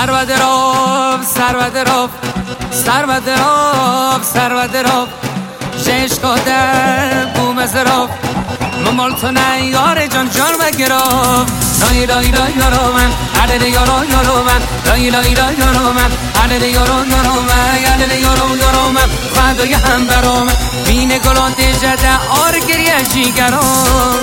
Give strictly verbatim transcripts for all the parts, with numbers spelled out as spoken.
سرود روف سرود روف سرود روف سرود روف عشق در بوم زروف ممال تو نه یار جان جان و گروف لای لای لای یارو من عدد یارو یارو من لای لای لای یارو من عدد یارو یارو من عدد یارو یارو من فدای هم برام بین گلان جده آر گریه جیگرام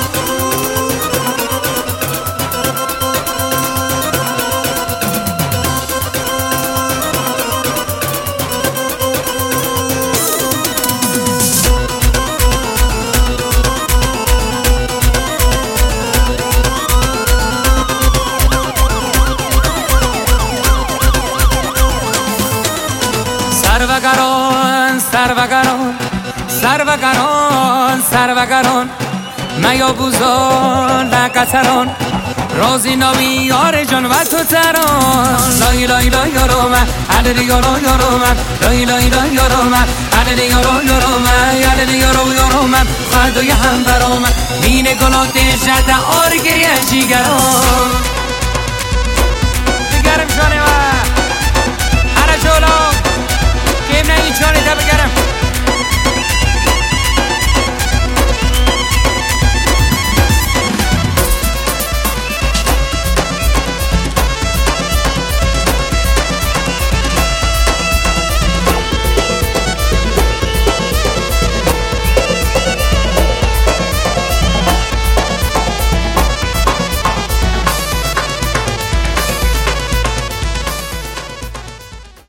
سروگران سروگران سروگران سروگران میا بوزان لقطران رازی ناوی یار جان و تو تران لای لای لای یارو من عدد یارو یارو من لای لای لای یارو من عدد یارو یارو من عدد یارو یارو من فردای هم برام بین گلات جده آر گریه جیگران دیگرم جانه من هر جلو